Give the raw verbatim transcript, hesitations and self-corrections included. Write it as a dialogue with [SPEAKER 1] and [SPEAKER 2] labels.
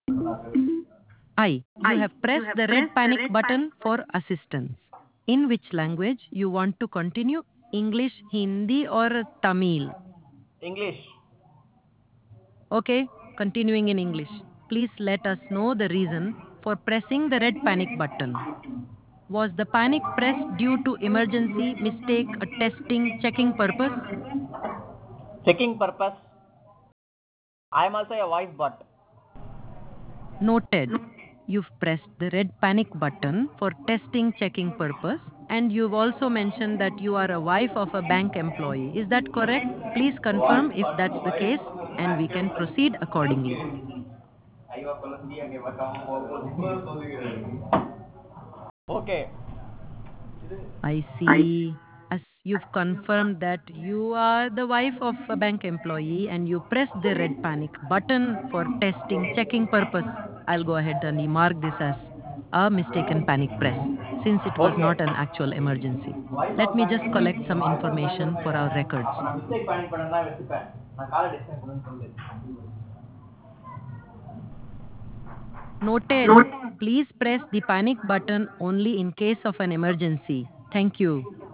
[SPEAKER 1] I. You have pressed the red panic button for assistance. In which language you want to continue? English, Hindi, or Tamil?
[SPEAKER 2] English.
[SPEAKER 1] Okay, continuing in English. Please let us know the reason for pressing the red panic button. Was the panic pressed due to emergency, mistake, a testing, checking purpose?
[SPEAKER 2] Checking purpose. I am also a voice bot.
[SPEAKER 1] Noted. You've pressed the red panic button for testing, checking purpose, and you've also mentioned that you are a wife of a bank employee. Is that correct? Please confirm if that's the case, and we can proceed accordingly.
[SPEAKER 2] Okay.
[SPEAKER 1] I see. As you've confirmed that you are the wife of a bank employee and you pressed the red panic button for testing, checking purpose, I'll go ahead and mark this as a mistaken panic press since it was
[SPEAKER 2] Okay.
[SPEAKER 1] not an actual emergency.
[SPEAKER 2] Wife
[SPEAKER 1] Let
[SPEAKER 2] of
[SPEAKER 1] me
[SPEAKER 2] bank
[SPEAKER 1] just collect some
[SPEAKER 2] wife of bank
[SPEAKER 1] information for our records.
[SPEAKER 2] அப்ப நான் mistake panic button தான் வச்சுப்பேன். நான் காலை disconnect பண்ணுன்னு சொல்லு.
[SPEAKER 1] Noted. Please press the panic button only in case of an emergency. Thank you.